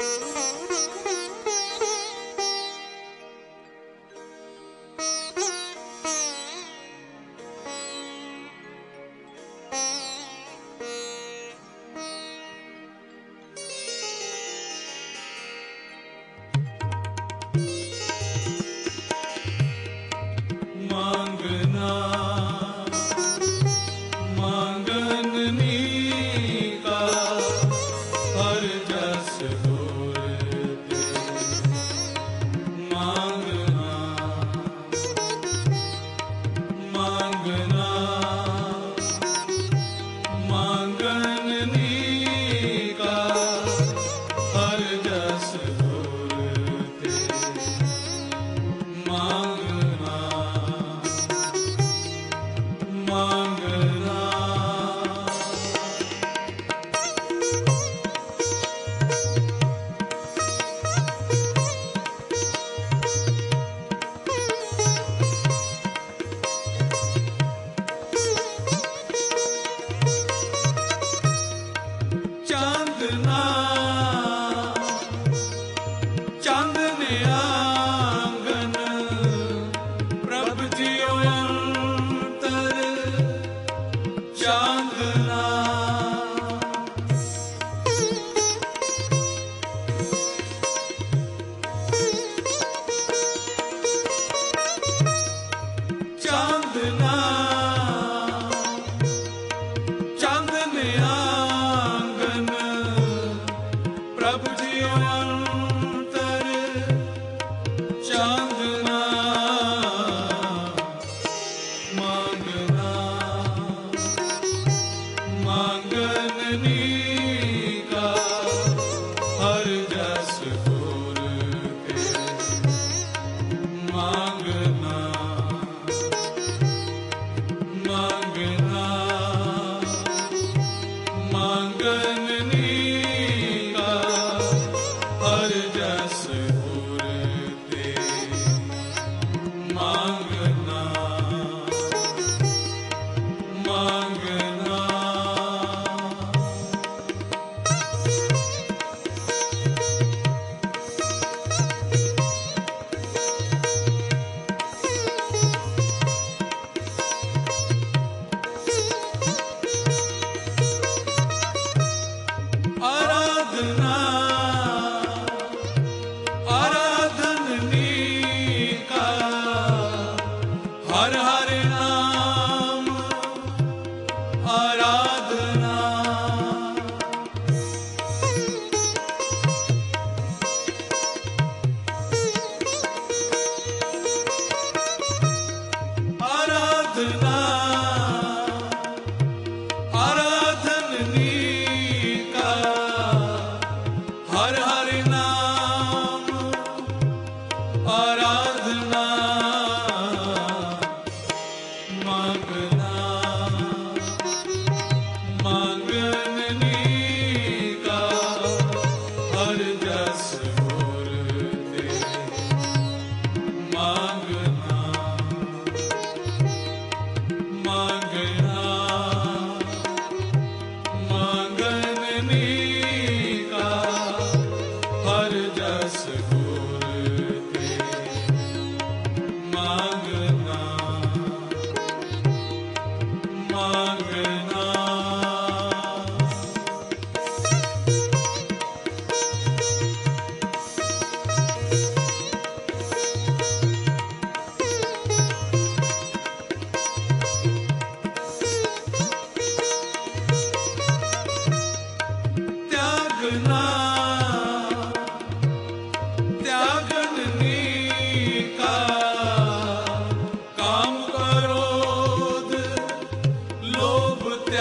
लोभ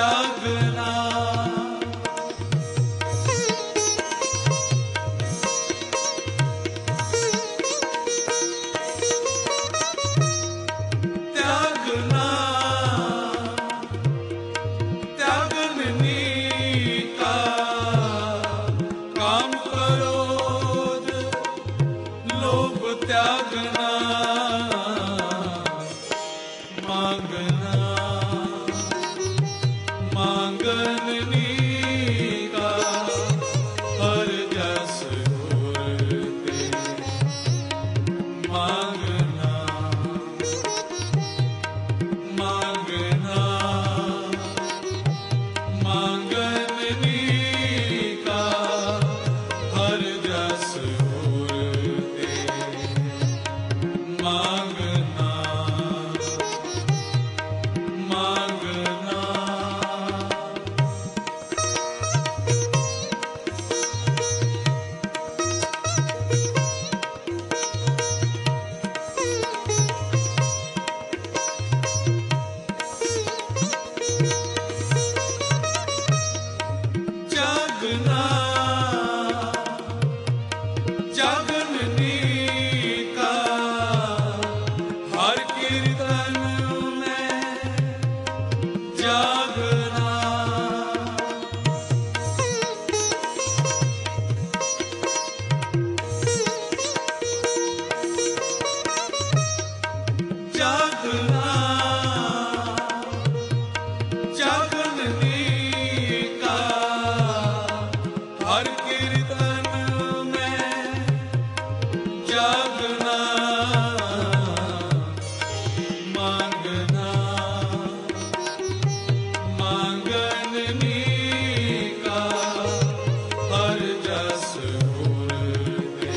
मांगननी का हर जस गुर दे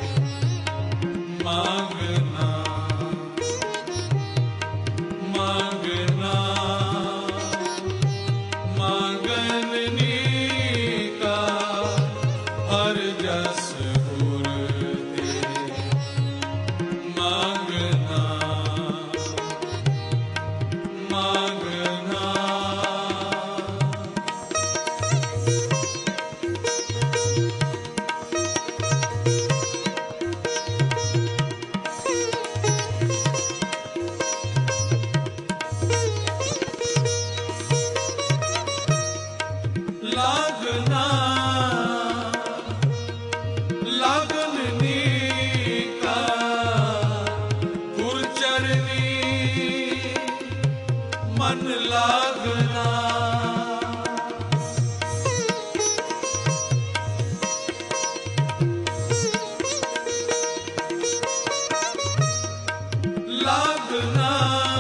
मांगना मांगना मांगननी का हर जस गुर दे मांगना मांगना लागना लागननी का गुरचरनी मन लागना लागना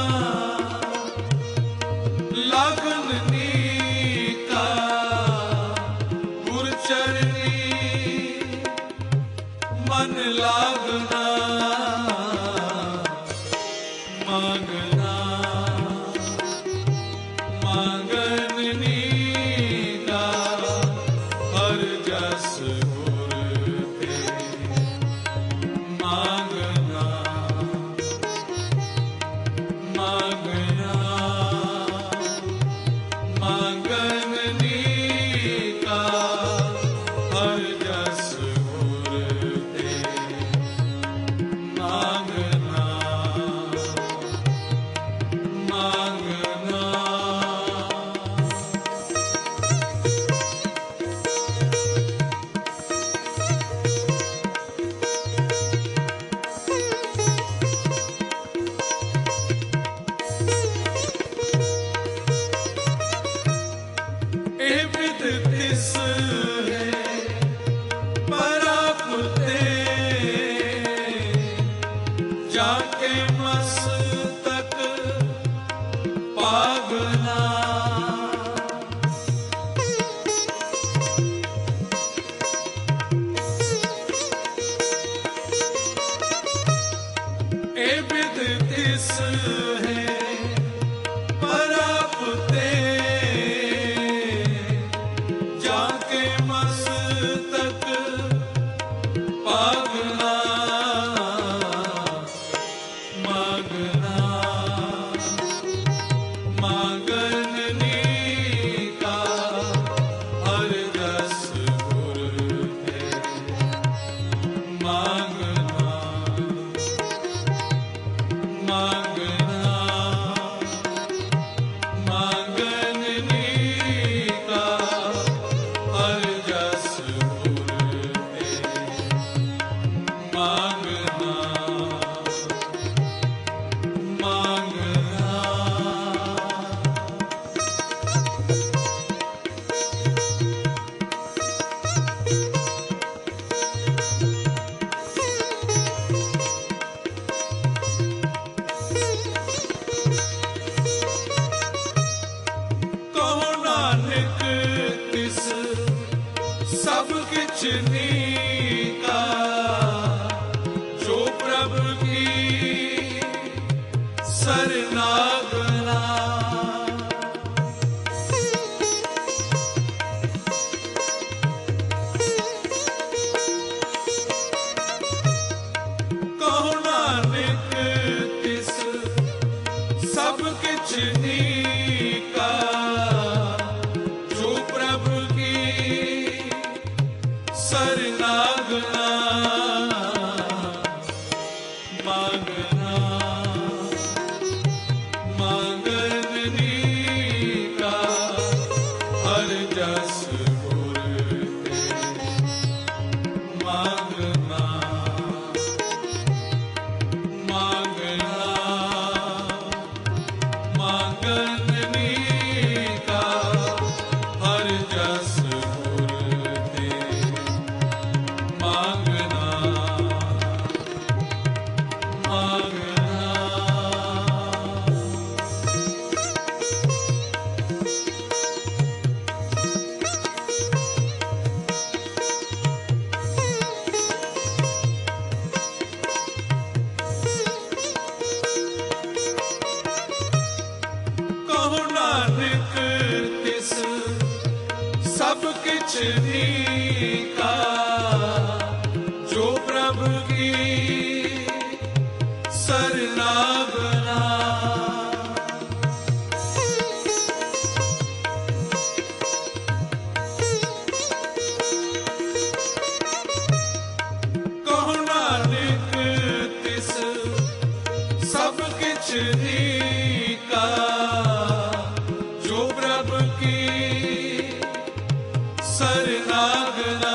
लागननी का गुरचरनी मन लागना मांगना मांगननी का हर जस गुर दे मांगना मांगना मांगननी का हर जस गुर दे मांगना मांगना ए विद तिस है परापुते जाके मस्तक पागना ए विद तिस है परापुते जाके मस्तक पागना मांगना मांगननी का हर जस गुर दे मांगना मांगना मांगननी का हर जस गुर दे मांगना मांगना कहो नानक तिस सब किछ नीका जो प्रभु की सरनागना कहो नानक तिस सब किछ नीका जो प्रभु की सरनागना मांगना मांगननी का हर जस गुर दे मांगना मांगना मांगननी का हर जस गुर दे मांगना मांगना सब किछ नीका जो प्रभु की सरनागना। कहो नानक तिस सब किछ नीका जो प्रभु की सरनागना।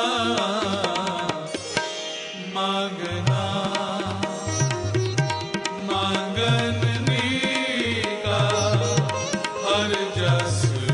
मांगना मांगन नीका हर जस